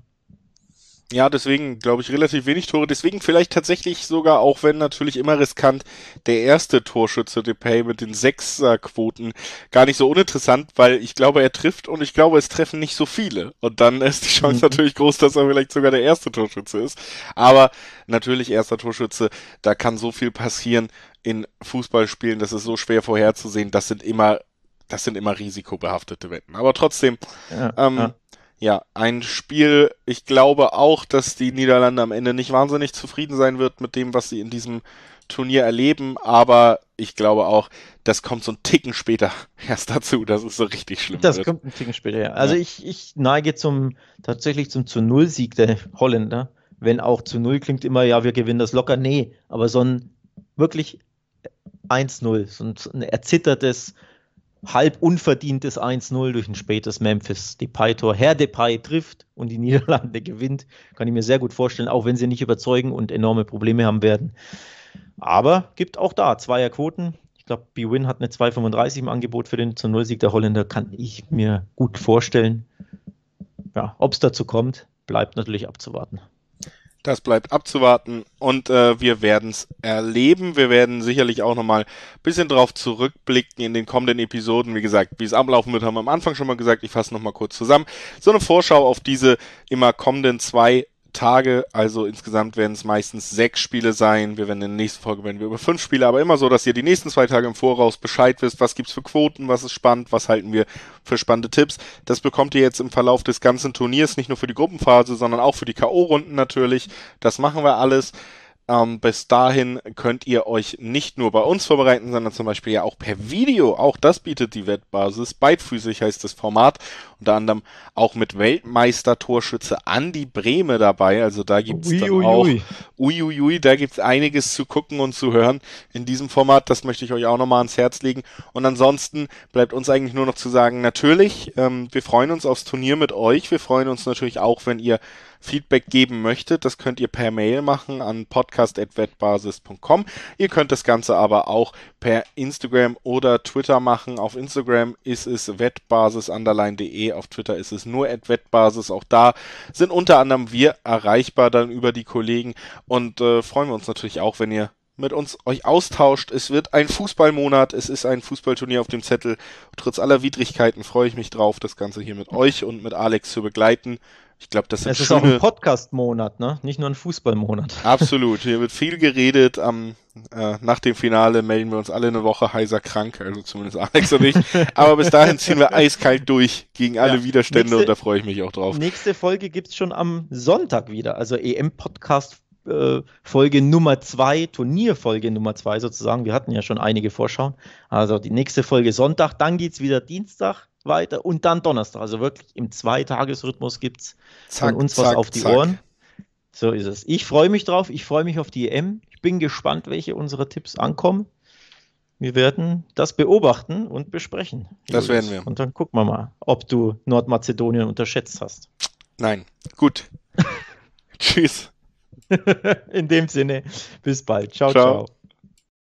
Ja, deswegen glaube ich relativ wenig Tore. Deswegen vielleicht tatsächlich sogar, auch wenn natürlich immer riskant, der erste Torschütze Depay mit den Sechserquoten gar nicht so uninteressant, weil ich glaube, er trifft und ich glaube, es treffen nicht so viele. Und dann ist die Chance Mhm. natürlich groß, dass er vielleicht sogar der erste Torschütze ist. Aber natürlich erster Torschütze, da kann so viel passieren in Fußballspielen, das ist so schwer vorherzusehen. Das sind immer, das sind immer risikobehaftete Wetten. Aber trotzdem, Ja, ähm, ja. ja, ein Spiel, ich glaube auch, dass die Niederlande am Ende nicht wahnsinnig zufrieden sein wird mit dem, was sie in diesem Turnier erleben, aber ich glaube auch, das kommt so ein Ticken später erst dazu, dass es so richtig schlimm Das wird. kommt ein Ticken später, ja. Also Ja. ich, ich neige zum tatsächlich zum zu Null Sieg der Holländer. Wenn auch zu Null klingt immer, ja, wir gewinnen das locker. Nee, aber so ein wirklich eins null, so ein, so ein erzittertes, halb unverdientes eins null durch ein spätes Memphis Depay-Tor. Herr Depay trifft und die Niederlande gewinnt. Kann ich mir sehr gut vorstellen, auch wenn sie nicht überzeugen und enorme Probleme haben werden. Aber gibt auch da Zweierquoten. Ich glaube, B-Win hat eine zwei Komma fünfunddreißig im Angebot für den zu Null Sieg der Holländer. Kann ich mir gut vorstellen. Ja, ob es dazu kommt, bleibt natürlich abzuwarten. Das bleibt abzuwarten und äh, wir werden es erleben. Wir werden sicherlich auch nochmal ein bisschen drauf zurückblicken in den kommenden Episoden. Wie gesagt, wie es ablaufen wird, haben wir am Anfang schon mal gesagt. Ich fasse nochmal kurz zusammen. So eine Vorschau auf diese immer kommenden zwei Tage, also insgesamt werden es meistens sechs Spiele sein. Wir werden in der nächsten Folge werden wir über fünf Spiele, aber immer so, dass ihr die nächsten zwei Tage im Voraus Bescheid wisst, was gibt's für Quoten, was ist spannend, was halten wir für spannende Tipps. Das bekommt ihr jetzt im Verlauf des ganzen Turniers, nicht nur für die Gruppenphase, sondern auch für die K O-Runden natürlich. Das machen wir alles. Ähm, bis dahin könnt ihr euch nicht nur bei uns vorbereiten, sondern zum Beispiel ja auch per Video. Auch das bietet die Wettbasis. Beidfüßig heißt das Format. Unter anderem auch mit Weltmeister-Torschütze Andi Brehme dabei. Also da gibt's dann auch uiuiui, da gibt's einiges zu gucken und zu hören in diesem Format. Das möchte ich euch auch nochmal ans Herz legen. Und ansonsten bleibt uns eigentlich nur noch zu sagen, natürlich, ähm, wir freuen uns aufs Turnier mit euch. Wir freuen uns natürlich auch, wenn ihr Feedback geben möchtet. Das könnt ihr per Mail machen an podcast at wettbasis punkt com. Ihr könnt das Ganze aber auch per Instagram oder Twitter machen. Auf Instagram ist es wettbasis underline de, auf Twitter ist es nur at wettbasis. Auch da sind unter anderem wir erreichbar dann über die Kollegen und äh, freuen wir uns natürlich auch, wenn ihr mit uns euch austauscht. Es wird ein Fußballmonat, es ist ein Fußballturnier auf dem Zettel. Trotz aller Widrigkeiten freue ich mich drauf, das Ganze hier mit euch und mit Alex zu begleiten. Ich glaube, das sind Es ist schöne... auch ein Podcast-Monat, ne? Nicht nur ein Fußballmonat. Absolut, hier wird viel geredet. Am, äh, nach dem Finale melden wir uns alle eine Woche heiser krank, also zumindest Alex und ich. Aber bis dahin ziehen wir eiskalt durch gegen alle Ja. Widerstände Nächste- und da freue ich mich auch drauf. Nächste Folge gibt es schon am Sonntag wieder, also E M-Podcast äh, Folge Nummer zwei, Turnierfolge Nummer zwei sozusagen. Wir hatten ja schon einige Vorschauen. Also die nächste Folge Sonntag, dann geht es wieder Dienstag weiter und dann Donnerstag. Also wirklich im Zweitagesrhythmus gibt es von uns was zack, auf die zack. Ohren. So ist es. Ich freue mich drauf. Ich freue mich auf die E M. Ich bin gespannt, welche unserer Tipps ankommen. Wir werden das beobachten und besprechen. Das Julius. werden wir. Und dann gucken wir mal, ob du Nordmazedonien unterschätzt hast. Nein. Gut. Tschüss. In dem Sinne, bis bald. Ciao, Ciao. ciao.